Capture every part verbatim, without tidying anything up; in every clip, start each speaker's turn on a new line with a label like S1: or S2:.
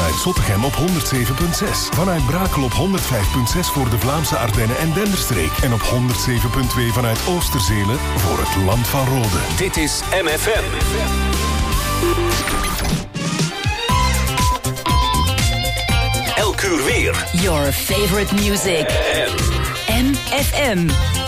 S1: vanuit Zottegem op honderd zeven komma zes. Vanuit Brakel op honderd vijf komma zes voor de Vlaamse Ardennen en Denderstreek. En op honderd zeven komma twee vanuit Oosterzelen voor het Land van Rode.
S2: Dit is M F M. Elk uur weer.
S3: Your favorite music. M F M.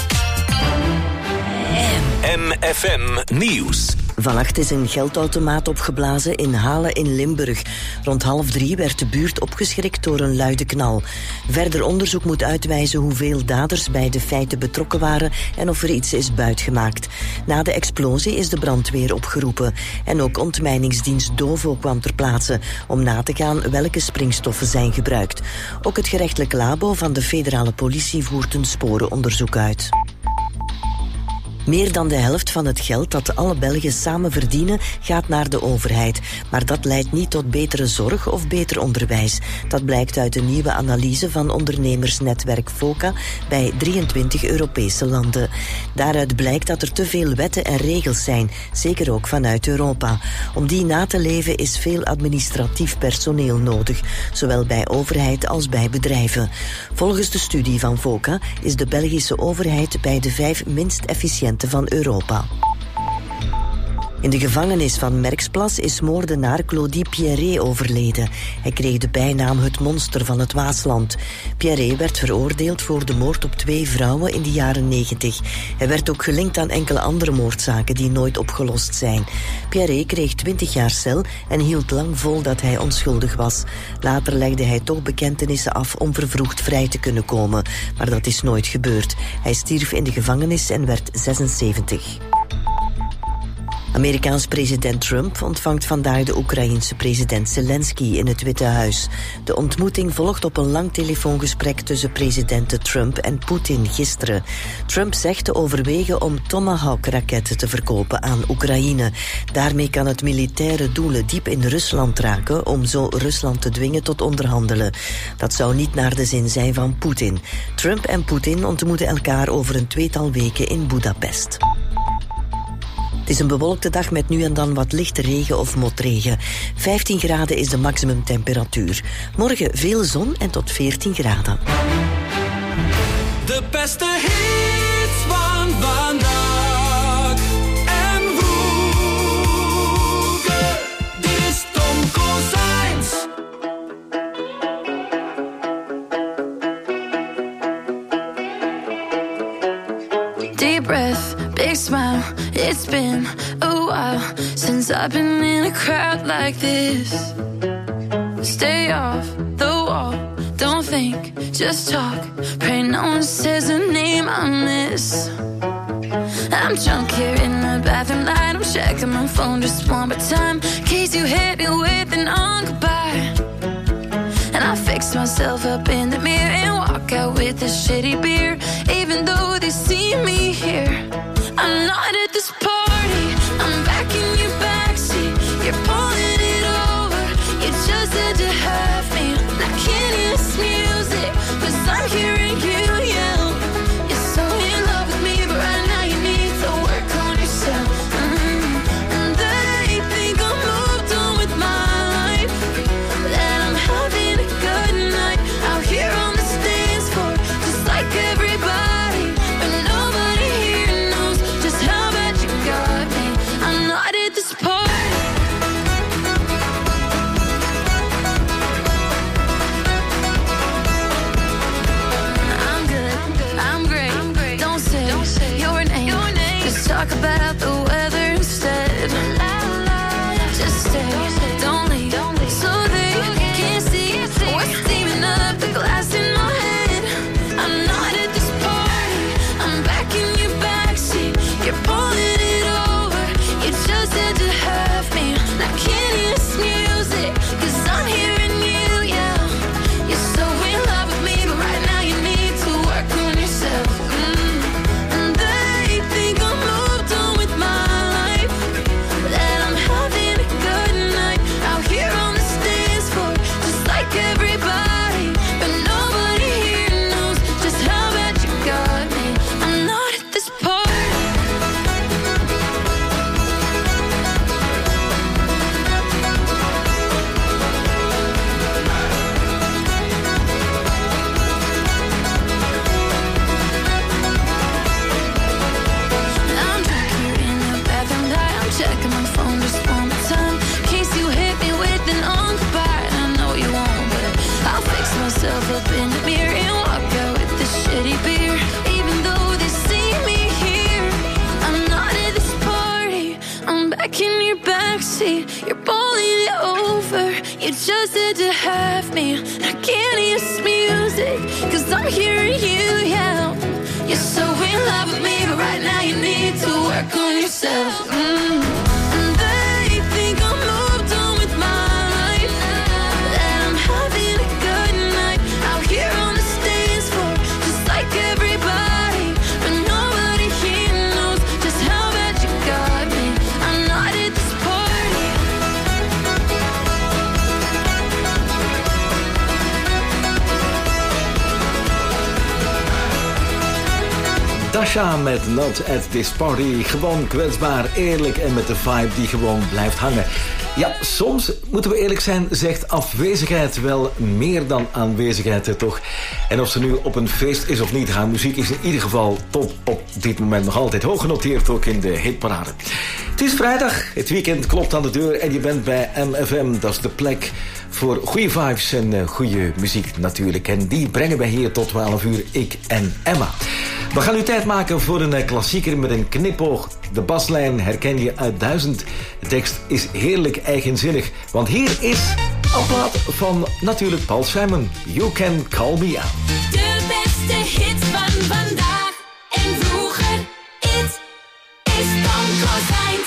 S2: M F M Nieuws.
S4: Vannacht is een geldautomaat opgeblazen in Halen in Limburg. Rond half drie werd de buurt opgeschrikt door een luide knal. Verder onderzoek moet uitwijzen hoeveel daders bij de feiten betrokken waren en of er iets is buitgemaakt. Na de explosie is de brandweer opgeroepen. En ook ontmijningsdienst Dovo kwam ter plaatse om na te gaan welke springstoffen zijn gebruikt. Ook het gerechtelijk labo van de federale politie voert een sporenonderzoek uit. Meer dan de helft van het geld dat alle Belgen samen verdienen gaat naar de overheid. Maar dat leidt niet tot betere zorg of beter onderwijs. Dat blijkt uit een nieuwe analyse van ondernemersnetwerk VOCA bij drieëntwintig Europese landen. Daaruit blijkt dat er te veel wetten en regels zijn, zeker ook vanuit Europa. Om die na te leven is veel administratief personeel nodig, zowel bij overheid als bij bedrijven. Volgens de studie van VOCA is de Belgische overheid bij de vijf minst efficiënte van Europa. In de gevangenis van Merksplas is moordenaar Claudie Pierret overleden. Hij kreeg de bijnaam het monster van het Waasland. Pierret werd veroordeeld voor de moord op twee vrouwen in de jaren negentig. Hij werd ook gelinkt aan enkele andere moordzaken die nooit opgelost zijn. Pierret kreeg twintig jaar cel en hield lang vol dat hij onschuldig was. Later legde hij toch bekentenissen af om vervroegd vrij te kunnen komen. Maar dat is nooit gebeurd. Hij stierf in de gevangenis en werd zesenzeventig. Amerikaans president Trump ontvangt vandaag de Oekraïense president Zelensky in het Witte Huis. De ontmoeting volgt op een lang telefoongesprek tussen presidenten Trump en Poetin gisteren. Trump zegt te overwegen om Tomahawk-raketten te verkopen aan Oekraïne. Daarmee kan het militaire doelen diep in Rusland raken om zo Rusland te dwingen tot onderhandelen. Dat zou niet naar de zin zijn van Poetin. Trump en Poetin ontmoeten elkaar over een tweetal weken in Budapest. Het is een bewolkte dag met nu en dan wat lichte regen of motregen. vijftien graden is de maximumtemperatuur. Morgen veel zon en tot veertien graden.
S5: De beste hits van vandaag en vroeger. Dit is Tom Kozijns.
S6: Deep breath, big smile. It's been a while since I've been in a crowd like this. Stay off the wall, don't think, just talk. Pray no one says a name I miss. I'm drunk here in the bathroom light. I'm checking my phone just one more time, in case you hit me with an on goodbye. And I fix myself up in the mirror and walk out with this shitty beer. Even though they see me here, I'm not at this party. I'm back in your backseat. You're pulling it over. You just had to have me. I can't hear this music, 'cause I'm hearing you yell. You're so in love with me, but right now you need to work on yourself. Mm-hmm. And they think I'm moved on with my life, that I'm having a good night out here on the dance floor, just like everybody, but nobody here You just had to have me. I can't use music, cause I'm hearing you, yeah. You're so in love with me, but right now you need to work on yourself. Mm. And they think I'm moved on with my life, that I'm having a good night out here on the dance floor, just like everybody. But nobody here knows just how bad you got me. I'm not at this party.
S7: Dasha met Not at This Party. Gewoon kwetsbaar, eerlijk en met de vibe die gewoon blijft hangen. Ja, soms, moeten we eerlijk zijn, zegt afwezigheid wel meer dan aanwezigheid, hè, toch? En of ze nu op een feest is of niet, haar muziek is in ieder geval tot op dit moment nog altijd hoog genoteerd, ook in de hitparade. Het is vrijdag, het weekend klopt aan de deur en je bent bij M F M. Dat is de plek voor goede vibes en uh, goede muziek natuurlijk. En die brengen wij hier tot twaalf uur, ik en Emma. We gaan nu tijd maken voor een klassieker met een knipoog. De baslijn herken je uit duizend. De tekst is heerlijk eigenzinnig. Want hier is een plaat van natuurlijk Paul Simon. You Can Call Me Out.
S8: De beste hit van vandaag en vroeger. It is Tom Kozijns.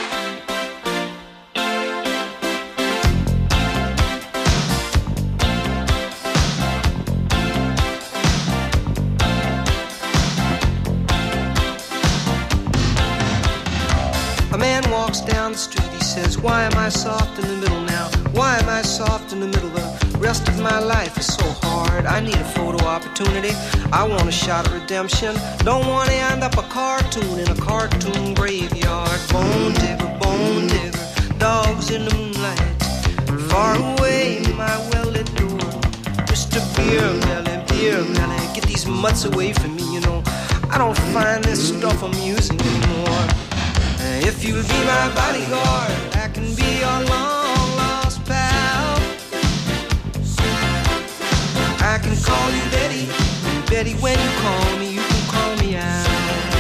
S9: A man walks down the street, he says, why am I soft in the middle now? Why am I soft in the middle? The rest of my life is so hard. I need a photo opportunity. I want a shot at redemption. Don't want to end up a cartoon in a cartoon graveyard. Bone digger, bone digger, dogs in the moonlight. Far away, my well-lit door. Mister Beer Melly, Beer Melly, get these mutts away from me, you know. I don't find this stuff amusing anymore. If you'll be my bodyguard, I can be your long-lost pal. I can call you Betty, and Betty, when you call me, you can call me out.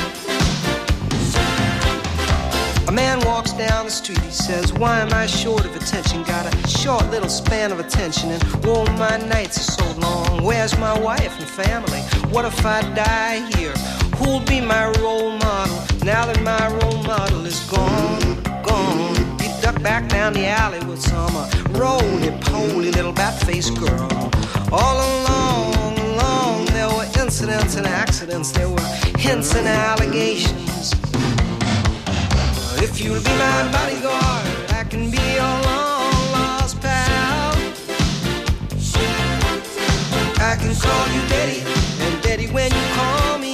S9: A man walks down the street, he says, why am I short of attention? Got a short little span of attention, and oh, my nights are so long. Where's my wife and family? What if I die here? Who'll be my role model now that my role model is gone, gone? You duck back down the alley with some uh, roly-poly little bat-faced girl. All along, along, there were incidents and accidents. There were hints and allegations. If you'll be my bodyguard, I can be your long-lost pal. I can call you Betty, and Betty, when you call me,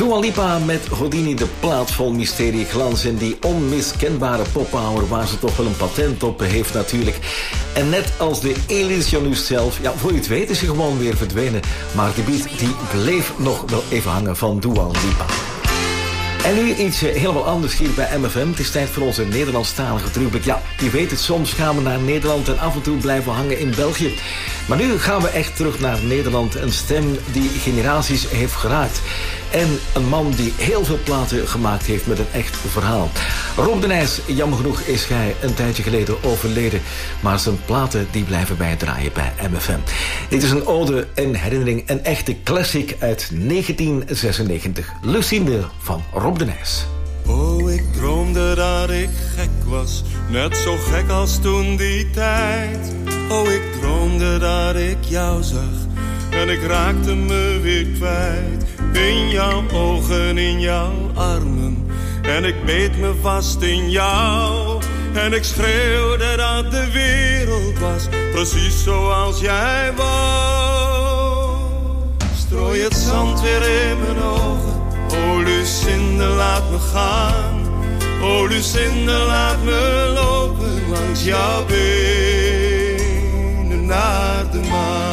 S7: Dua Lipa met Houdini, de plaat vol mysterie, glans en die onmiskenbare poppower waar ze toch wel een patent op heeft natuurlijk. En net als de illusionist zelf, ja, voor je het weet is ze gewoon weer verdwenen. Maar de beat die bleef nog wel even hangen van Dua Lipa. En nu iets helemaal anders hier bij M F M. Het is tijd voor onze Nederlandstalige terugblik. Ja, je weet het, soms gaan we naar Nederland en af en toe blijven we hangen in België. Maar nu gaan we echt terug naar Nederland. Een stem die generaties heeft geraakt. En een man die heel veel platen gemaakt heeft met een echt verhaal. Rob de Nijs, jammer genoeg is hij een tijdje geleden overleden. Maar zijn platen die blijven bijdraaien bij M F M. Dit is een ode en herinnering, een echte classic uit negentien zesennegentig. Lucinde van Rob de Nijs.
S10: Oh, ik droomde dat ik gek was, net zo gek als toen die tijd. Oh, ik droomde dat ik jou zag en ik raakte me weer kwijt. In jouw ogen, in jouw armen, en ik beet me vast in jou. En ik schreeuwde dat de wereld was, precies zoals jij wou. Strooi het zand weer in mijn ogen, oh Lucinde, laat me gaan. Oh Lucinde, laat me lopen langs jouw benen naar de maan.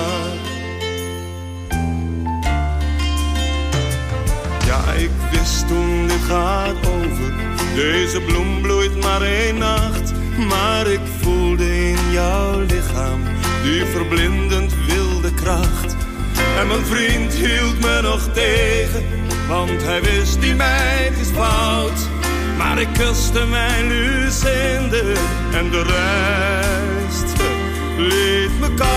S10: Ja, ik wist toen dit gaat over, deze bloem bloeit maar één nacht. Maar ik voelde in jouw lichaam die verblindend wilde kracht. En mijn vriend hield me nog tegen, want hij wist die meid is fout. Maar ik kuste mijn Lucinde en de rest liet me koud.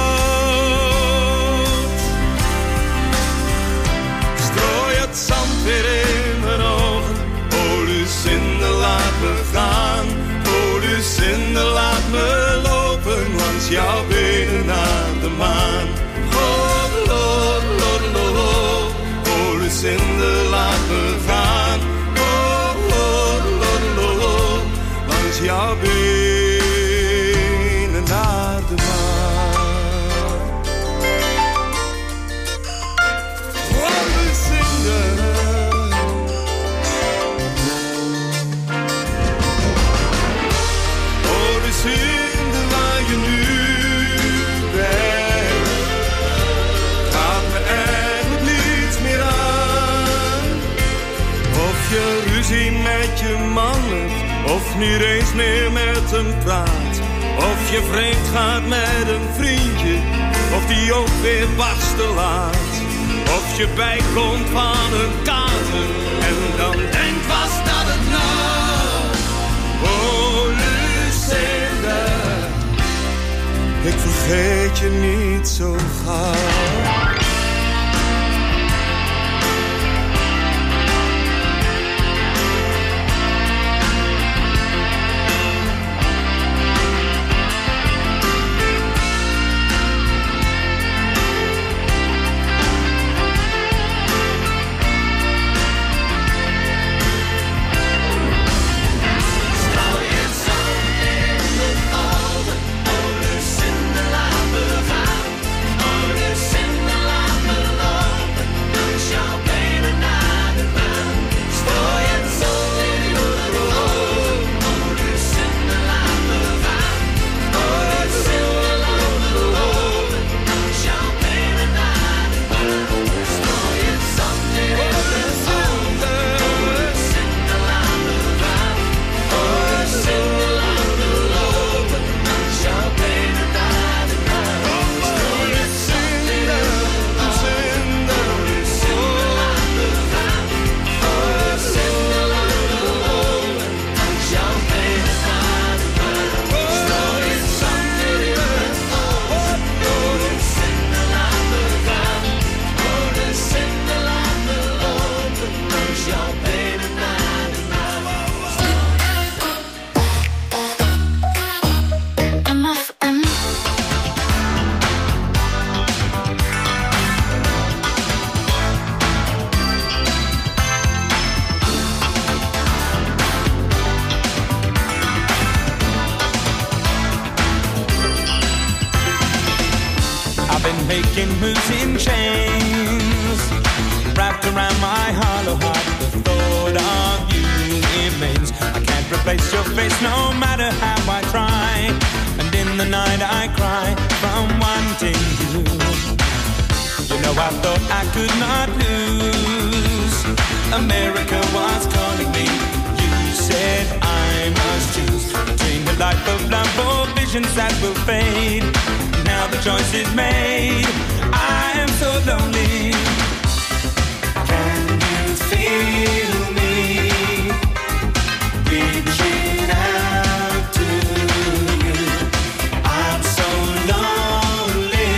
S10: Strooi het zand weer in mijn ogen, oh Lucinde, laat me gaan. Oh Lucinde, laat me lopen langs jouw benen naar de maan. Oh, lo, lo, lo, lo. Oh Lucinde, laat me gaan. Oh, lo, lo, lo, lo. Langs jouw benen naar de maan. Oh Lucinde. Oh Lucinde, waar je nu bent, gaat me eigenlijk niets meer aan. Of je ruzie met je man hebt, of niet eens meer met hem praat. Of je vreemd gaat met een vriendje, of die ook weer barsten laat. Of je bijkomt van een kater en dan denkt, was dat het nou? Oh Lucinde, ik vergeet je niet zo gauw.
S5: Lucinde, I've been making moves in chains, wrapped around my hollow heart. The thought of you remains. I can't replace your face no matter how I try. And in the night I cry from wanting you. You know I thought I could not lose. America was calling me. You said I must choose between the life of love or visions that will fade. Now the choice is made. I am so lonely. Can you feel me reaching out to you? I'm so lonely.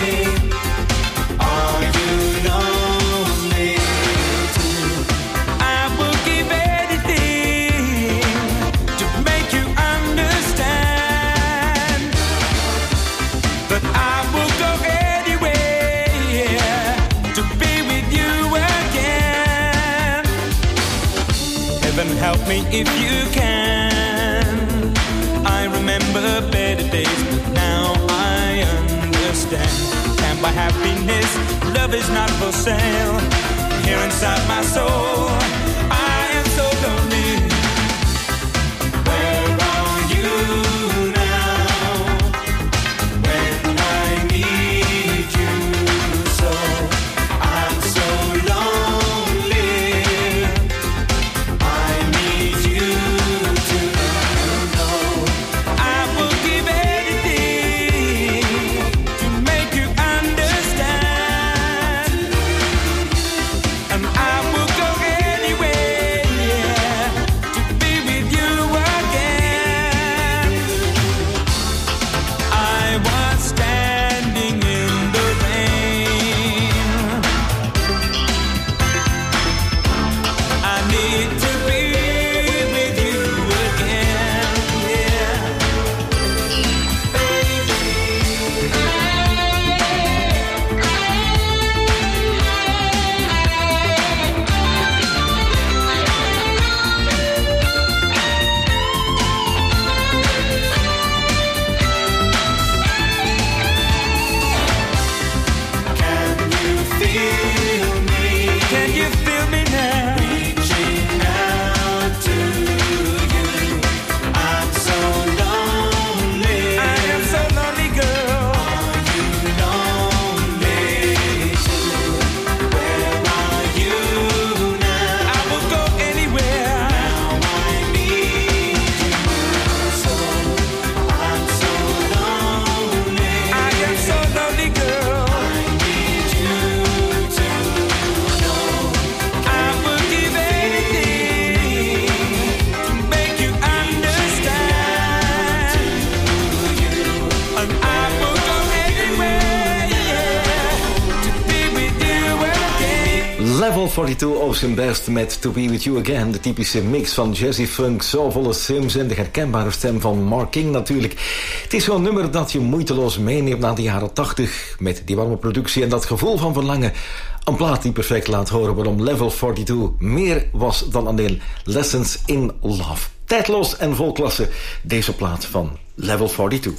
S5: Are you lonely too? I will give anything to make you understand, but I will go anywhere to be with you again. Heaven help me if you can. I remember better days, but now I understand. Can't buy happiness, love is not for sale. Here inside my soul, I am so lonely. Where are you now? When I need you so, I'm so lonely. I need you to know. I will give anything to make you understand, and I will go anywhere to be with you again. I was standing in the rain. I need to be with you again. Yeah. Can you feel me? Can you feel me now? Reaching out to you. I'm so lonely. I am so lonely, girl. Are you lonely too? Where are you now? I will go anywhere. Now I need you so. I'm so lonely. I am so lonely, girl. I need you to know. I will give anything to make you understand. And I will go anywhere, yeah, to be with you again.
S7: Level forty-two op zijn best met To Be With You Again. De typische mix van jazzy funk, soulvolle Sims en de herkenbare stem van Mark King natuurlijk. Het is zo'n nummer dat je moeiteloos meeneemt naar de jaren tachtig. Met die warme productie en dat gevoel van verlangen. Een plaat die perfect laat horen waarom Level forty-two meer was dan alleen Lessons in Love. Tijdloos en vol klasse, deze plaat van Level forty-two.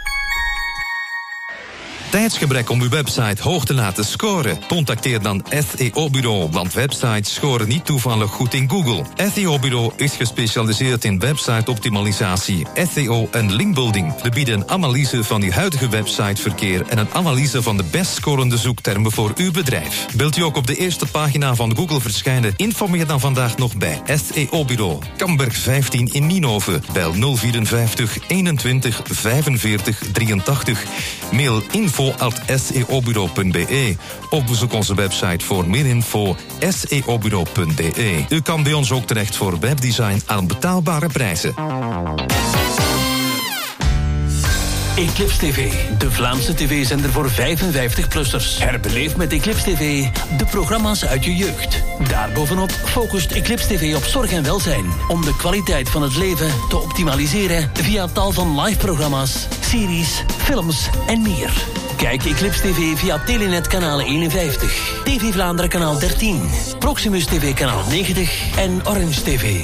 S11: Tijdsgebrek om uw website hoog te laten scoren? Contacteer dan S E O-bureau, want websites scoren niet toevallig goed in Google. S E O-bureau is gespecialiseerd in website-optimalisatie, S E O en linkbuilding. We bieden een analyse van uw huidige websiteverkeer en een analyse van de best scorende zoektermen voor uw bedrijf. Wilt u ook op de eerste pagina van Google verschijnen? Informeer dan vandaag nog bij S E O-bureau. Kamberg vijftien in Nienhoven. Bel nul vierenvijftig eenentwintig vijfenveertig drieëntachtig. Mail info at s e o bureau punt b e. Of bezoek onze website voor meer info s e o bureau punt b e. U kan bij ons ook terecht voor webdesign aan betaalbare prijzen.
S12: Eclipse T V, de Vlaamse tv-zender voor vijfenvijftig-plussers. Herbeleef met Eclipse T V de programma's uit je jeugd. Daarbovenop focust Eclipse T V op zorg en welzijn, om de kwaliteit van het leven te optimaliseren via tal van live-programma's, series, films en meer. Kijk Eclipse T V via Telenet kanaal eenenvijftig, T V Vlaanderen kanaal dertien, Proximus T V kanaal negentig en Orange T V.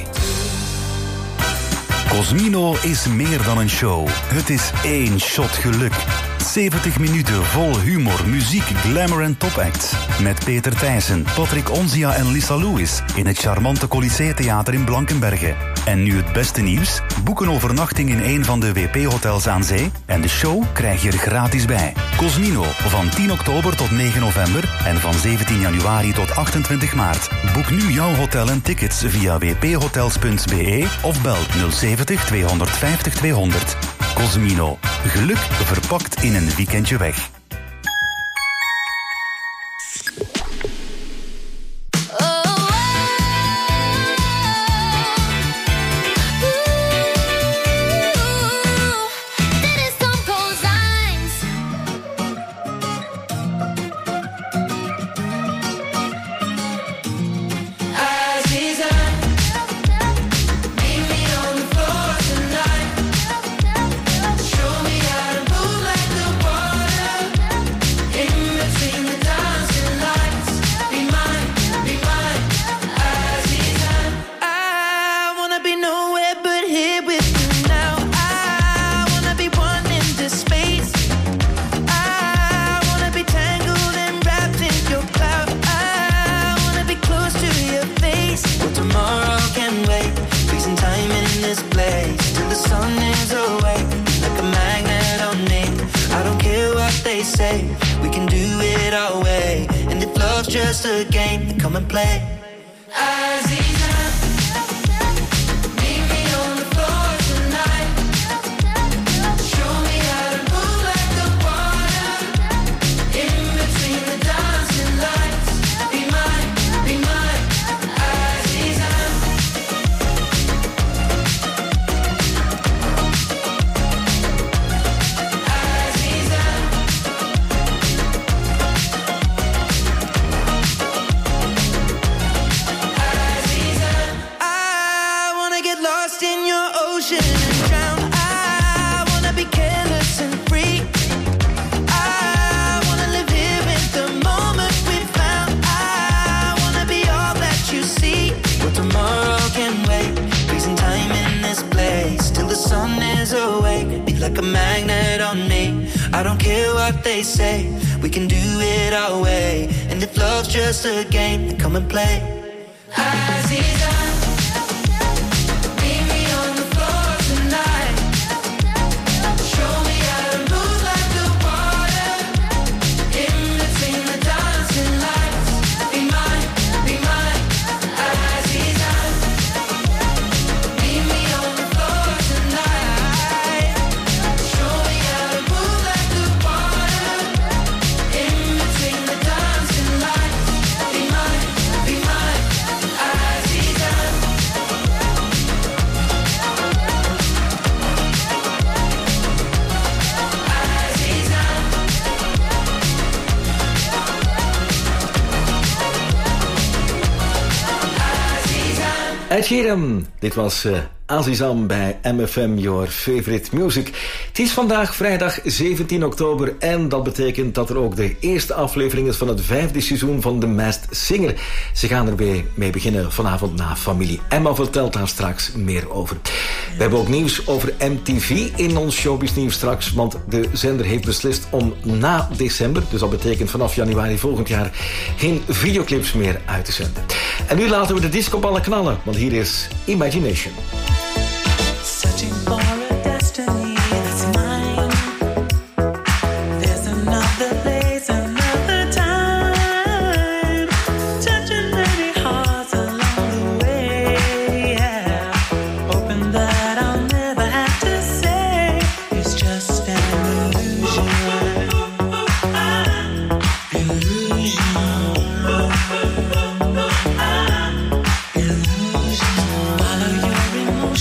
S13: Cosmino is meer dan een show. Het is één shot geluk. zeventig minuten vol humor, muziek, glamour en topacts. Met Peter Thijssen, Patrick Onzia en Lisa Lewis in het charmante Colisée Theater in Blankenberge. En nu het beste nieuws? Boek een overnachting in een van de W P-hotels aan zee en de show krijg je er gratis bij. Cosmino, van tien oktober tot negen november en van zeventien januari tot achtentwintig maart. Boek nu jouw hotel en tickets via w p hotels punt b e of bel nul zeventig tweehonderdvijftig tweehonderd. Cosmino, geluk verpakt in een weekendje weg.
S5: Just a game, come and play. Aziza, meet me on the floor tonight. Show me how to move like the water. In between the dancing lights. Be mine, be mine, Aziza. Aziza. Like a magnet on me. I don't care what they say. We can do it our way. And if love's just a game, then come and play. Aziza, meet me on the floor tonight. Show me how to move like the water. In between the dancing lights. Be mine, be mine, Aziza. Meet me on the floor tonight. Show me how to move like the water. In between the dancing lights. Be mine, be mine, Aziza. Aziza. Aziza.
S7: Ed Sheeran, dit was uh, Azizam bij M F M, your favorite music. Het is vandaag vrijdag zeventien oktober en dat betekent dat er ook de eerste aflevering is van het vijfde seizoen van The Masked Singer. Ze gaan er weer mee beginnen vanavond na familie. Emma vertelt daar straks meer over. We hebben ook nieuws over M T V in ons Showbiz nieuws straks, want de zender heeft beslist om na december, dus dat betekent vanaf januari volgend jaar, geen videoclips meer uit te zenden. En nu laten we de discoballen knallen, want hier is Imagination.
S14: Searching for a destiny that's mine. There's another place, another time. Touching many hearts along the way, yeah. Hoping that I'll never have to say it's just an illusion. Illusion. Illusion. Follow your emotions.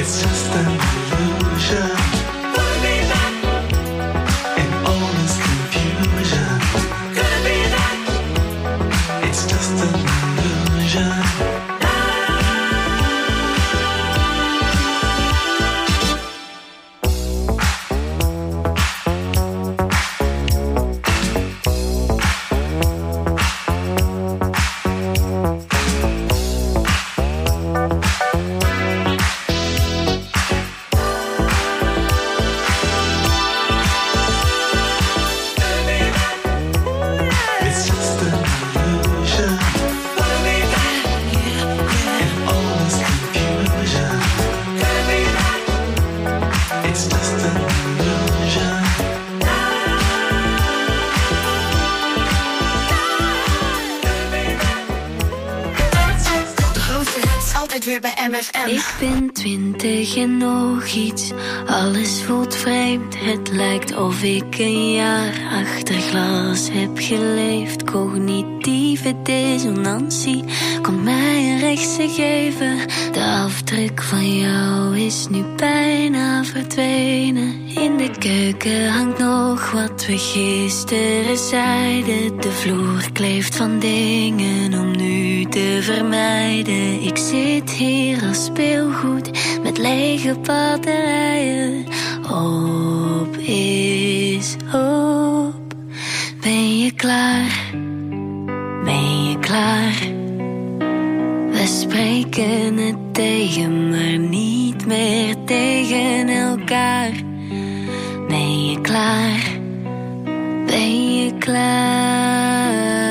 S14: It's just an illusion. Could be that. In all this confusion. Could be that. It's just an illusion.
S6: Weer bij M F M. Ik ben twintig en nog iets. Alles voelt vreemd. Het lijkt of ik een jaar achter glas heb geleefd. Cognitieve dissonantie komt mij een rechtse geven. De afdruk van jou is nu bijna verdwenen. In de keuken hangt nog wat we gisteren zeiden. De vloer kleeft van dingen om nu te vermijden. Ik zit hier als speelgoed met lege batterijen. Op is op. Ben je klaar? Ben je klaar? We spreken het tegen, maar niet meer tegen elkaar. Ben je klaar? Ben je klaar?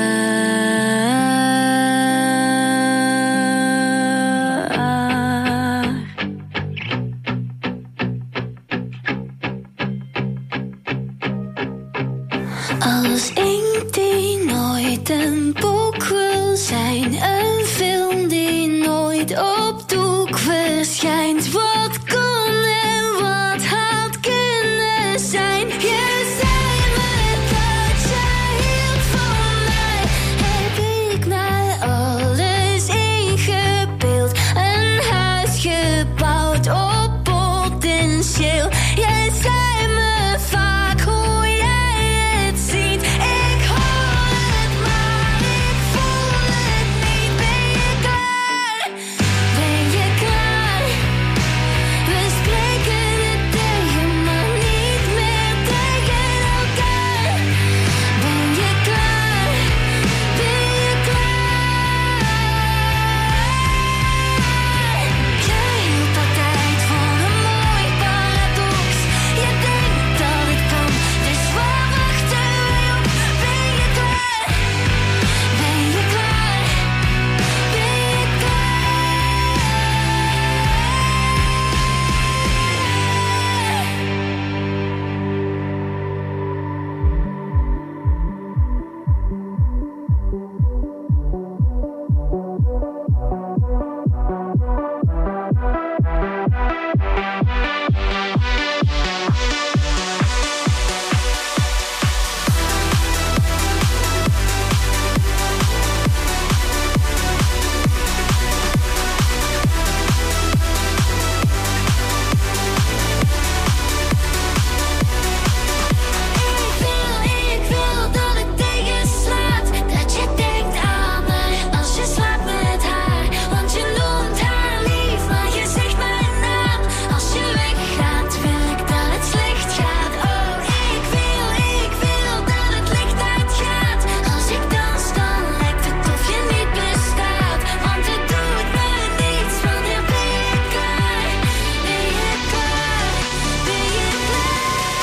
S6: Als ik die nooit een boek wil zijn, een film die nooit op doek verschijnt. Wat kon en wat had kunnen zijn? Je zei me dat jij hield van mij. Heb ik mij alles ingebeeld? Een huis gebouwd op potentieel. Jij zei me vaak hoe jij het ziet. Ik hoor het, maar ik voel het niet. Ben je klaar? Ben je klaar? We spreken het tegen, maar niet meer tegen elkaar. Ben je klaar? Ben je klaar? Jij hield altijd van een mooi paradox. Je denkt dat het kan, dus waar wachten we op? Ben je klaar? Ben je klaar? Ben je Ik wil dat het tegenslaat, dat je denkt aan mij als je slaapt met haar. Want je noemt haar lief, maar je zegt mijn naam. Als je weggaat, wil ik dat het slecht gaat. Oh, ik wil, ik wil dat het licht uitgaat. Als ik dans, dan lijkt het of je niet bestaat. Want het doet me niets, wanneer ben je klaar? Ben je klaar? Ben je klaar?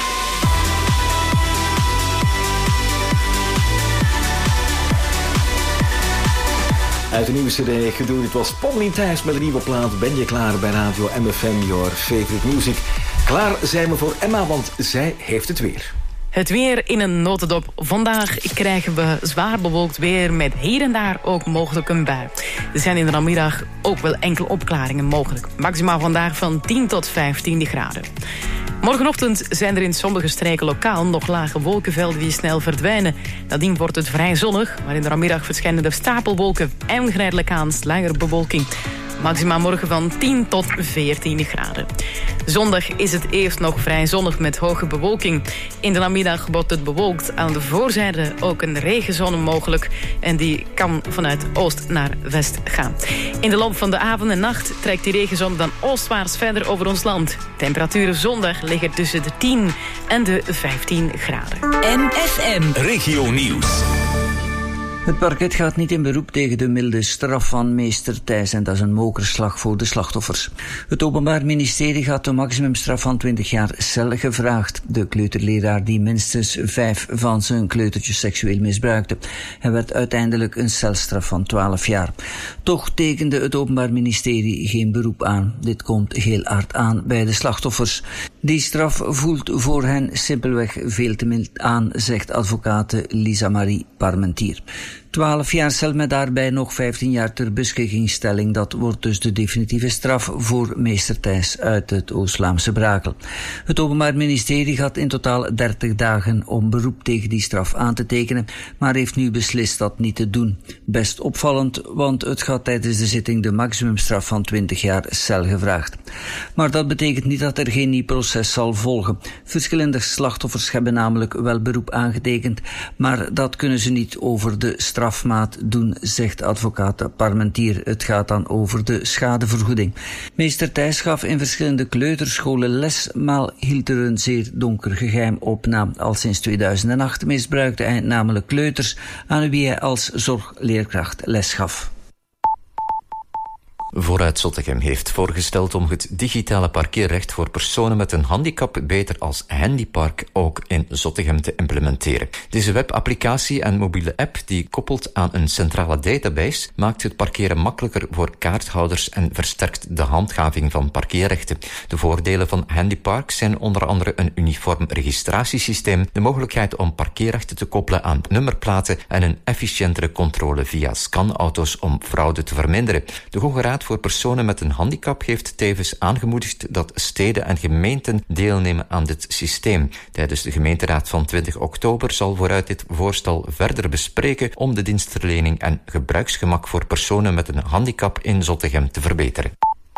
S7: Uit de nieuwe cd gedoe, dit was Pommelien Thijs met een nieuwe plaat. Ben je klaar bij Radio M F M, your favorite music. Klaar zijn we voor Emma, want zij heeft het weer.
S15: Het weer in een notendop. Vandaag krijgen we zwaar bewolkt weer met hier en daar ook mogelijk een bui. Er zijn in de namiddag ook wel enkele opklaringen mogelijk. Maximaal vandaag van tien tot vijftien graden. Morgenochtend zijn er in sommige streken lokaal nog lage wolkenvelden die snel verdwijnen. Nadien wordt het vrij zonnig, maar in de namiddag verschijnen de stapelwolken en geleidelijk aan sluierbewolking. Maxima morgen van tien tot veertien graden. Zondag is het eerst nog vrij zonnig met hoge bewolking. In de namiddag wordt het bewolkt. Aan de voorzijde ook een regenzone mogelijk. En die kan vanuit oost naar west gaan. In de loop van de avond en nacht trekt die regenzone dan oostwaarts verder over ons land. Temperaturen zondag liggen tussen de tien en de vijftien graden.
S3: M F M
S2: Regio Nieuws.
S16: Het parket gaat niet in beroep tegen de milde straf van meester Thijs en dat is een mokerslag voor de slachtoffers. Het Openbaar Ministerie gaat de maximumstraf van twintig jaar cel gevraagd. De kleuterleraar die minstens vijf van zijn kleutertjes seksueel misbruikte. Hij werd uiteindelijk een celstraf van twaalf jaar. Toch tekende het Openbaar Ministerie geen beroep aan. Dit komt heel hard aan bij de slachtoffers. Die straf voelt voor hen simpelweg veel te mild aan, zegt advocate Lisa Marie Parmentier. twaalf jaar cel met daarbij nog vijftien jaar ter beschikkingstelling. Dat wordt dus de definitieve straf voor meester Thijs uit het Oost-Vlaamse Brakel. Het Openbaar Ministerie had in totaal dertig dagen om beroep tegen die straf aan te tekenen, maar heeft nu beslist dat niet te doen. Best opvallend, want het had tijdens de zitting de maximumstraf van twintig jaar cel gevraagd. Maar dat betekent niet dat er geen nieuw proces zal volgen. Verschillende slachtoffers hebben namelijk wel beroep aangetekend, maar dat kunnen ze niet over de straf strafmaat doen, zegt advocaat Parmentier. Het gaat dan over de schadevergoeding. Meester Thijs gaf in verschillende kleuterscholen les, maar hield er een zeer donker geheim op na. Al sinds tweeduizend acht misbruikte hij namelijk kleuters aan wie hij als zorgleerkracht les gaf.
S17: Vooruit Zottegem heeft voorgesteld om het digitale parkeerrecht voor personen met een handicap beter als Handypark ook in Zottegem te implementeren. Deze webapplicatie en mobiele app die koppelt aan een centrale database maakt het parkeren makkelijker voor kaarthouders en versterkt de handhaving van parkeerrechten. De voordelen van Handypark zijn onder andere een uniform registratiesysteem, de mogelijkheid om parkeerrechten te koppelen aan nummerplaten en een efficiëntere controle via scanauto's om fraude te verminderen. De Hoge Raad voor personen met een handicap heeft tevens aangemoedigd dat steden en gemeenten deelnemen aan dit systeem. Tijdens de gemeenteraad van twintig oktober zal vooruit dit voorstel verder bespreken om de dienstverlening en gebruiksgemak voor personen met een handicap in Zottegem te verbeteren.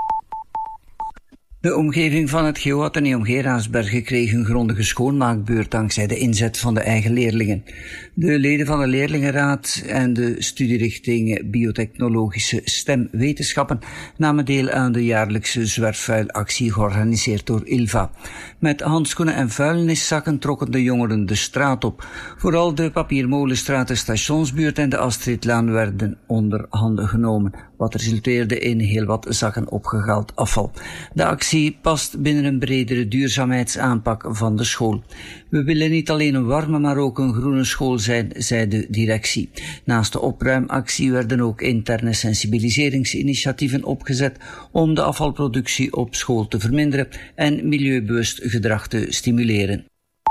S16: De omgeving van het Geo Atheneum Geraardsbergen kreeg een grondige schoonmaakbeurt dankzij de inzet van de eigen leerlingen. De leden van de leerlingenraad en de studierichting Biotechnologische STEM-wetenschappen namen deel aan de jaarlijkse zwerfvuilactie georganiseerd door I L V A. Met handschoenen en vuilniszakken trokken de jongeren de straat op. Vooral de Papiermolenstraat, de Stationsbuurt en de Astridlaan werden onder handen genomen, wat resulteerde in heel wat zakken opgehaald afval. De actie past binnen een bredere duurzaamheidsaanpak van de school. We willen niet alleen een warme, maar ook een groene school zijn, zei de directie. Naast de opruimactie werden ook interne sensibiliseringsinitiatieven opgezet om de afvalproductie op school te verminderen en milieubewust gedrag te stimuleren.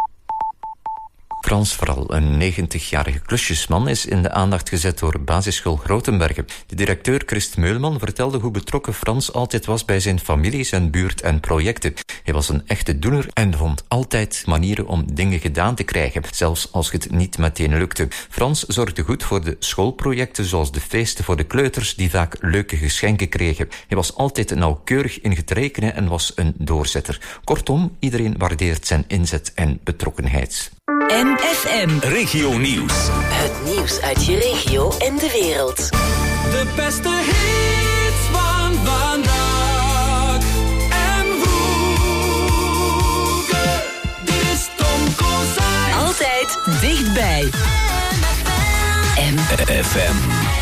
S17: Frans Vooral, een negentigjarige klusjesman, is in de aandacht gezet door basisschool Grotenbergen. De directeur Christ Meulman vertelde hoe betrokken Frans altijd was bij zijn familie, zijn buurt en projecten. Hij was een echte doener en vond altijd manieren om dingen gedaan te krijgen, zelfs als het niet meteen lukte. Frans zorgde goed voor de schoolprojecten, zoals de feesten voor de kleuters, die vaak leuke geschenken kregen. Hij was altijd nauwkeurig in het rekenen en was een doorzetter. Kortom, iedereen waardeert zijn inzet en betrokkenheid.
S3: M F M
S2: Regio Nieuws.
S3: Het nieuws uit je regio en de wereld.
S5: De beste hits van vandaag en vroeger. Dit is Tom Kozai.
S3: Altijd dichtbij. M
S2: F M.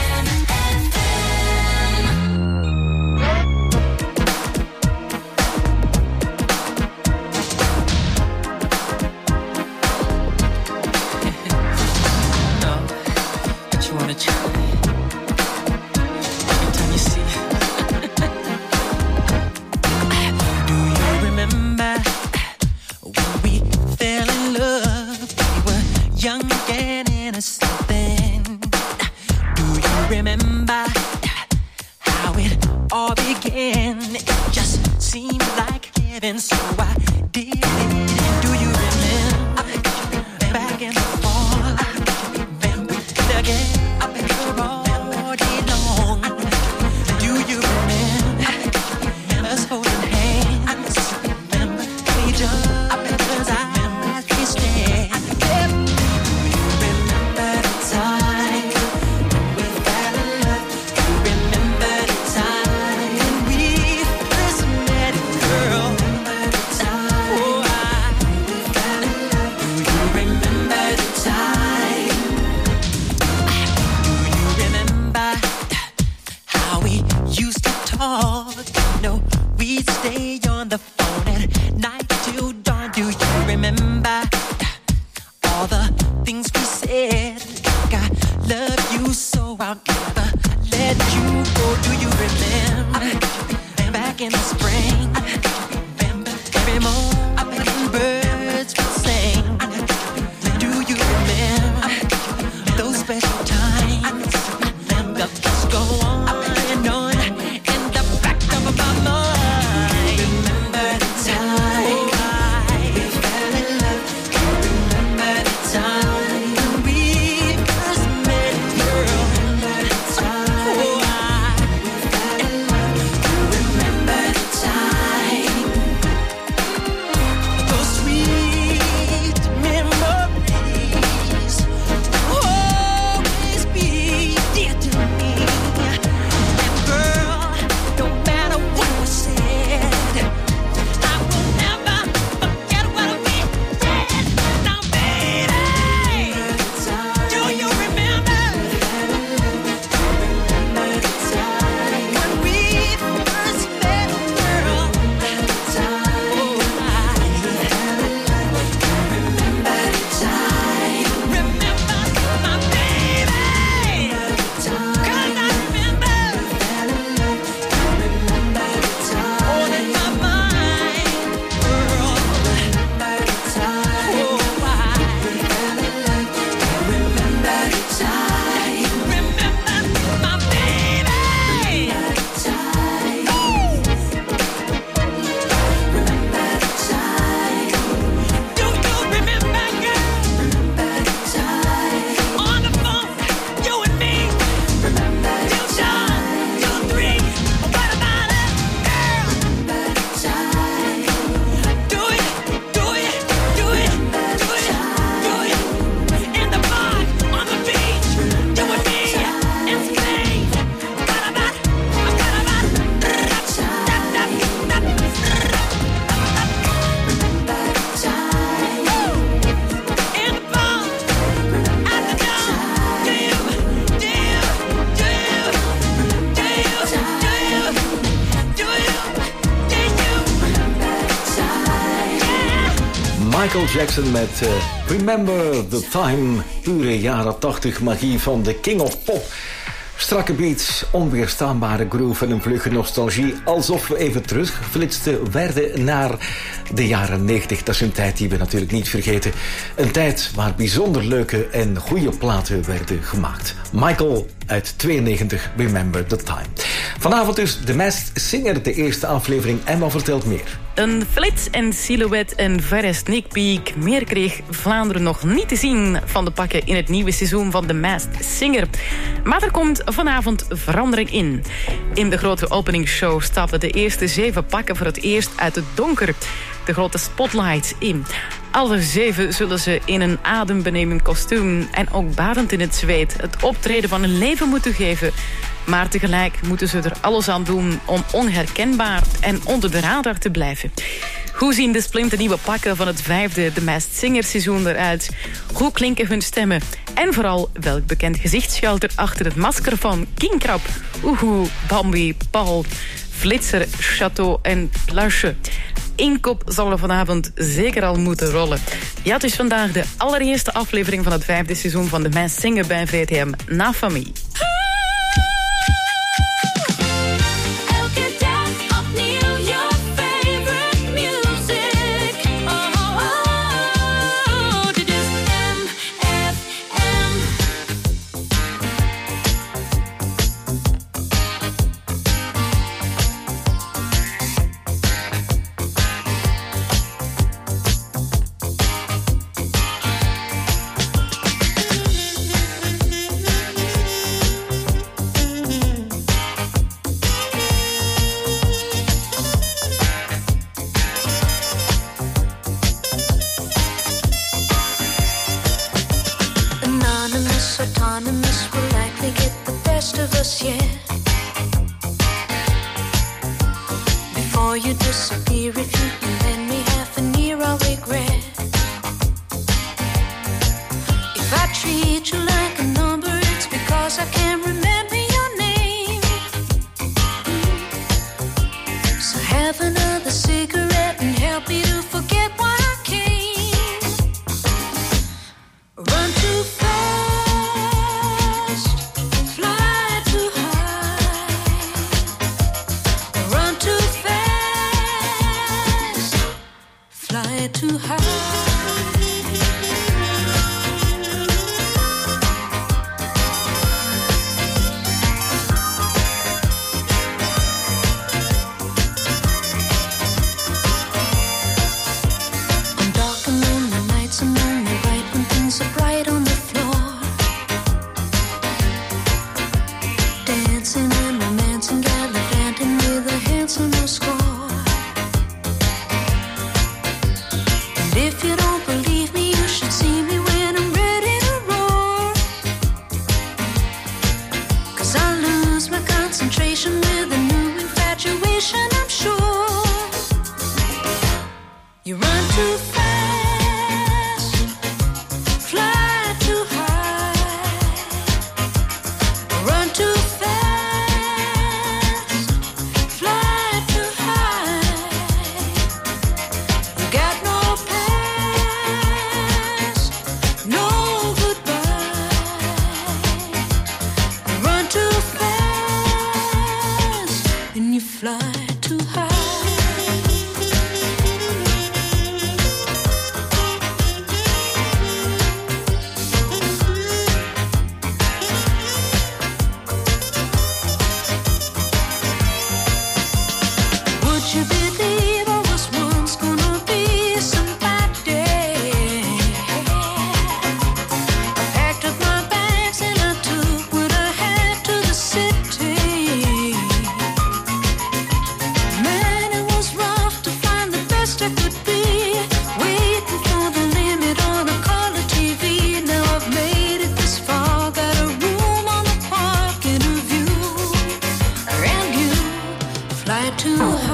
S5: Remember how it all began? It just seemed like heaven, so I did it. Do you remember back in the fall? Then we did again. I bet you're all day long. Do you remember?
S7: Michael Jackson met uh, Remember the Time. Pure jaren tachtig magie van de King of Pop. Strakke beats, onweerstaanbare groove en een vlugge nostalgie. Alsof we even teruggeflitst werden naar de jaren negentig. Dat is een tijd die we natuurlijk niet vergeten. Een tijd waar bijzonder leuke en goede platen werden gemaakt. Michael uit tweeënnegentig, Remember the Time. Vanavond dus The Masked Singer, de eerste aflevering. Emma vertelt meer.
S15: Een flits en silhouet en verre sneak peek. Meer kreeg Vlaanderen nog niet te zien van de pakken in het nieuwe seizoen van The Masked Singer. Maar er komt vanavond verandering in. In de grote openingsshow stappen de eerste zeven pakken voor het eerst uit het donker. De grote spotlights in. Alle zeven zullen ze in een adembenemend kostuum en ook badend in het zweet het optreden van hun leven moeten geven. Maar tegelijk moeten ze er alles aan doen om onherkenbaar en onder de radar te blijven. Hoe zien de splinternieuwe pakken van het vijfde The Masked Singer seizoen eruit? Hoe klinken hun stemmen? En vooral, welk bekend gezicht schuilt er achter het masker van King Krab, Oehoe, Bambi, Paul, Flitser, Chateau en Plusje? Inkop zal er vanavond zeker al moeten rollen. Ja, het is vandaag de allereerste aflevering van het vijfde seizoen van The Masked Singer bij V T M Na Famille.
S18: Autonomous will likely get the best of us yet. Before you disappear, if you can lend me half an ear, I'll regret. If I treat you like a number, it's because I can't remember your name. So have another cigarette and help me to forget why I came. Run too fast. Too high. On dark and lonely nights, I'm only right when things are bright on the floor. Dancing and romancing, gallivanting with a handsome score. If you don't believe me, you should see me when I'm ready to roar. 'Cause I lose my concentration with a new infatuation, I'm sure. You run too fast, fly too high. Run too fast, fly too high. You got no fly too high. Would you believe I was once gonna be somebody? I packed up my bags and I took what I had to the city. I could be waiting for the limit on a color T V. Now I've made it this far, got a room on the park and a view, and you fly too high.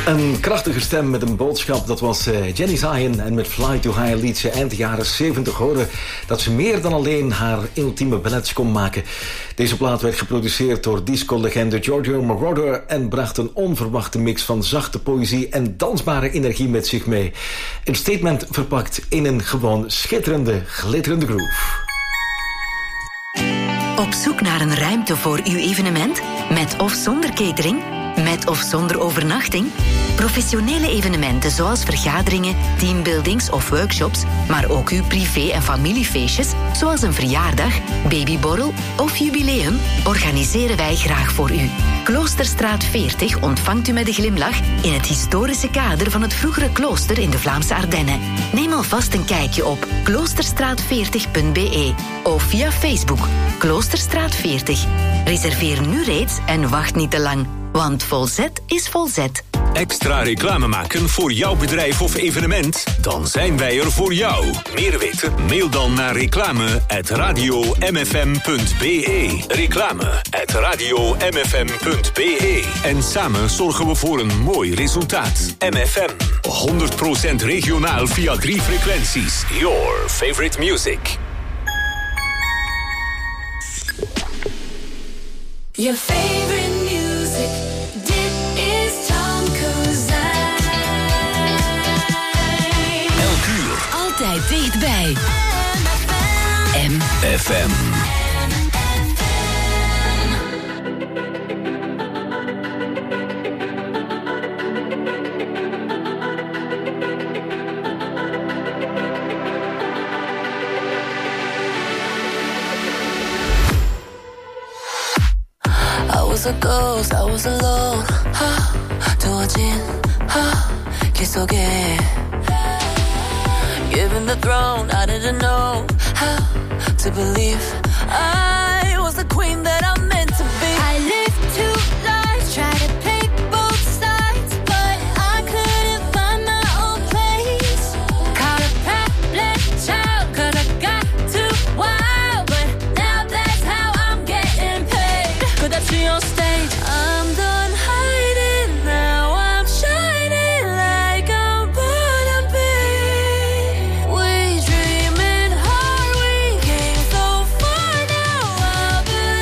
S7: Een krachtige stem met een boodschap, dat was uh, Jenny Zayen. En met Fly Too High liet ze eind de jaren zeventig horen dat ze meer dan alleen haar ultieme ballets kon maken. Deze plaat werd geproduceerd door disco-legende Giorgio Moroder en bracht een onverwachte mix van zachte poëzie en dansbare energie met zich mee. Een statement verpakt in een gewoon schitterende, glitterende groove.
S3: Op zoek naar een ruimte voor uw evenement? Met of zonder catering? Met of zonder overnachting? Professionele evenementen zoals vergaderingen, teambuildings of workshops, maar ook uw privé- en familiefeestjes, zoals een verjaardag, babyborrel of jubileum, organiseren wij graag voor u. Kloosterstraat veertig ontvangt u met een glimlach in het historische kader van het vroegere klooster in de Vlaamse Ardennen. Neem alvast een kijkje op kloosterstraat veertig punt b e of via Facebook Kloosterstraat veertig. Reserveer nu reeds en wacht niet te lang, want volzet is volzet.
S2: Extra reclame maken voor jouw bedrijf of evenement? Dan zijn wij er voor jou. Meer weten? Mail dan naar reclame at radio m f m punt b e. Reclame at radio m f m punt b e. En samen zorgen we voor een mooi resultaat. M F M, honderd procent regionaal via drie frequenties. Your favorite music.
S8: Your favorite music. Dit is Tom Kozijn.
S2: Elk uur.
S3: Altijd dichtbij. M
S2: F M.
S19: I was a ghost, I was alone. 하, 두어진 하, 길 속에. Given the throne, I didn't know how to believe I was the queen that I'm meant to be.
S8: I lived two lives, tried to pick both sides, but I couldn't find my own place. Caught a problem child, cause I got too wild, but now that's how I'm getting paid.
S19: 끝없이 on stage,
S8: I'm done hiding, now I'm shining like I'm born to be. We dreaming hard, we came so far, now I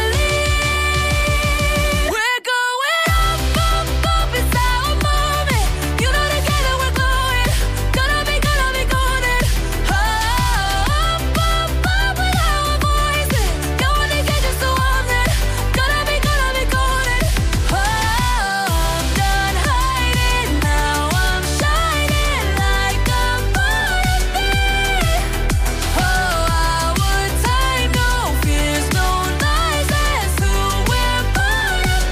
S8: believe. We're going up, up, up, it's our moment. You know together we're glowing, gonna be, gonna be golden. Up, up, up with our voices, going to get you so on it. Gonna be, gonna be golden. Oh, I'm done hiding, now I'm shining like I'm born to be. Oh, our time, no fears, no lies, that's who we're born to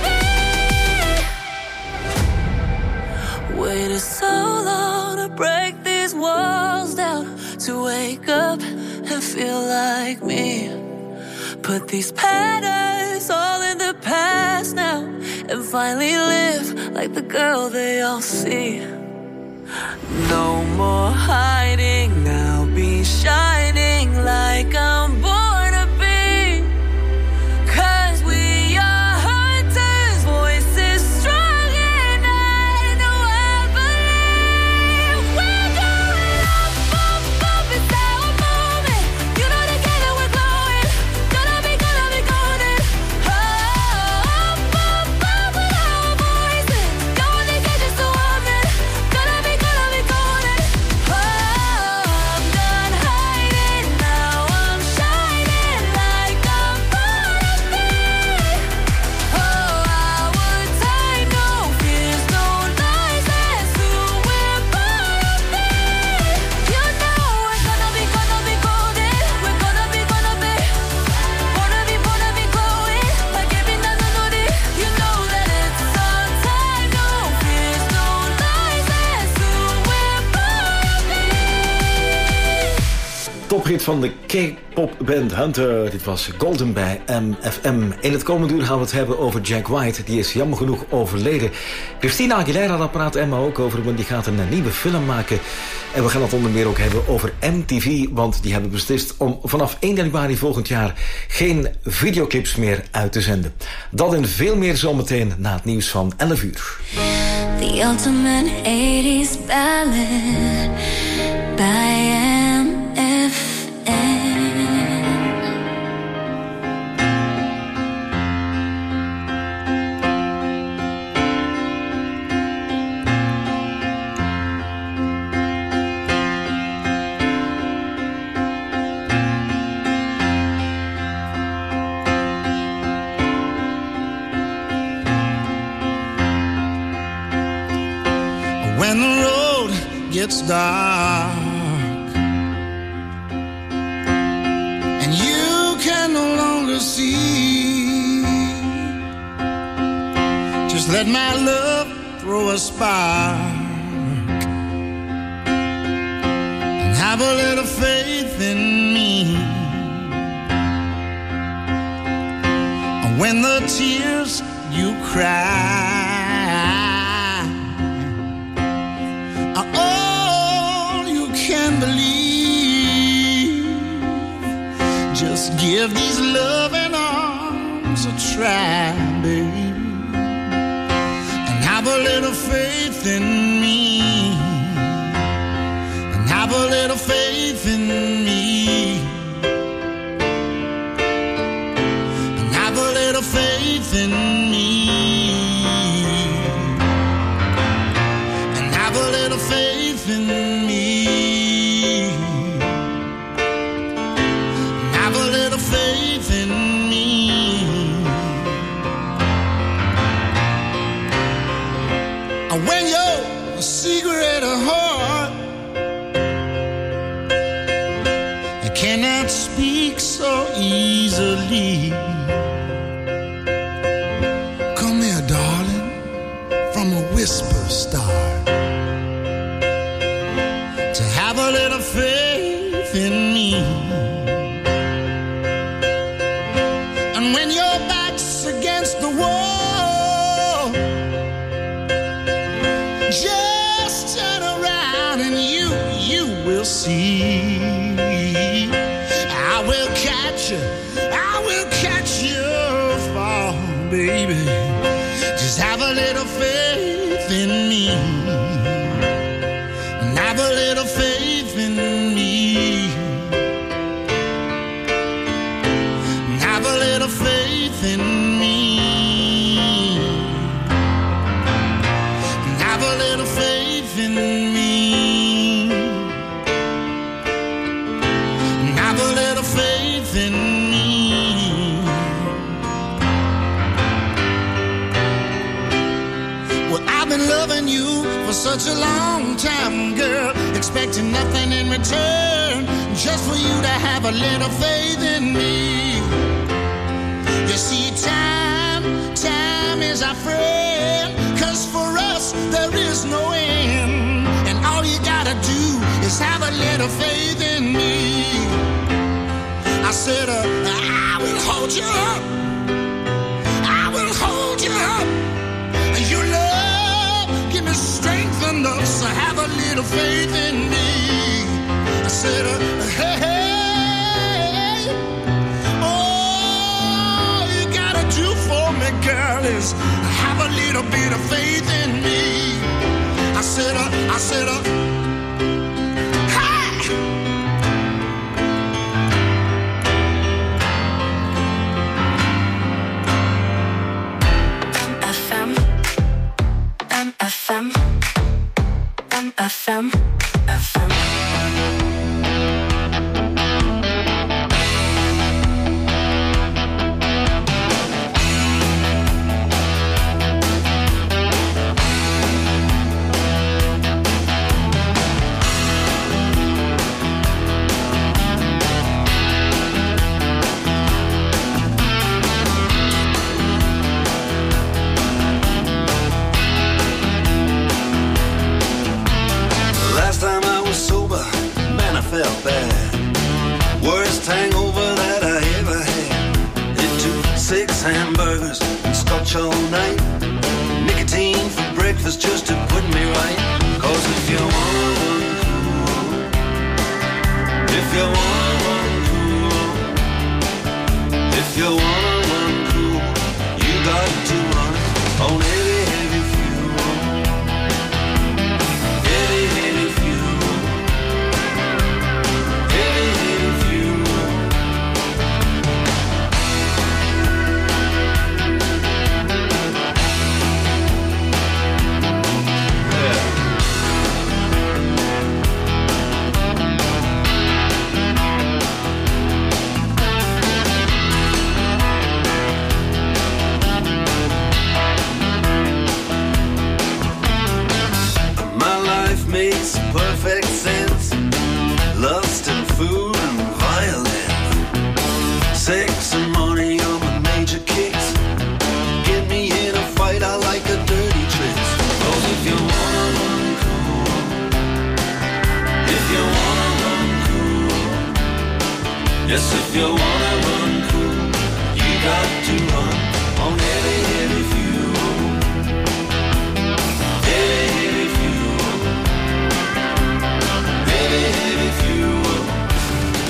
S8: be.
S19: waited so long to break these walls down, to wake up and feel like me. Put these patterns all in the past now, and finally live like the girl they all see. No more hiding, I'll be shining like I'm born to be. Cause we are hunters, voices strong, and I know I believe. We're going up, up, up, it's our moment. You know together we're glowing, gonna be, gonna be golden. Oh, up, up, up with our voices, going to get you so on it. Gonna be, gonna be golden. Oh, I'm done hiding, now I'm shining like I'm born to be. Oh, our time, no fears, no lies, that's who we're born to be. You know we're gonna be, gonna be golden. We're gonna be, gonna be, gonna be, gonna be glowing like every night on it. You know that it's our time, no fears, no lies, that's who we're born to be.
S7: Tophit van de K-pop-band Hunter. Dit was Golden bij M F M. In het komende uur gaan we het hebben over Jack White. Die is jammer genoeg overleden. Christina Aguilera, daar praat Emma ook over, want die gaat een nieuwe film maken. En we gaan het onder meer ook hebben over M T V, want die hebben beslist om vanaf één januari volgend jaar geen videoclips meer uit te zenden. Dat en veel meer zometeen na het nieuws van elf uur.
S18: the ultimate eighties ballad by M F N.
S20: When the road gets dark and you can no longer see, just let my love throw a spark and have a little faith in me. And when the tears you cry can believe, just give these loving arms a try, baby, and have a little faith in me, and have a little faith in me, and have a little faith in me, and have a little faith in me. Faith in me. When you're a secret of heart, you cannot speak so easily. Come here, darling, from a whisper start, to have a little faith in me. When your back's against the wall, just turn around and you, you will see. I will catch you, I will catch you fall, baby. Just have a little faith in me, and have a little faith in me. Have a little faith in me. Have a little faith in me. Have a little faith in me. Well, I've been loving you for such a long time, girl, expecting nothing in return, just for you to have a little faith in me. You see, time, time is our friend, 'cause for us there is no end. And all you gotta do is have a little faith in me. I said, uh, I will hold you up, I will hold you up. Your love, give me strength enough, so have a little faith in me. I said, uh, hey, hey. Girl, is have a little bit of faith in me. I said, uh, I said, uh, hey!
S18: M F M, M F M, M F M, F M.
S21: Felt bad, worst hangover that I ever had. It took six hamburgers and scotch all night, nicotine for breakfast just to put me right. 'Cause if you want one cool, if you want one cool, if you want one cool, you got to run on heavy, heavy fuel. food and violin. Sex and money are my major kicks. Get me in a fight, I like a dirty tricks. Cause if you wanna run cool, if you wanna run cool, yes, if you wanna run cool, you got to run.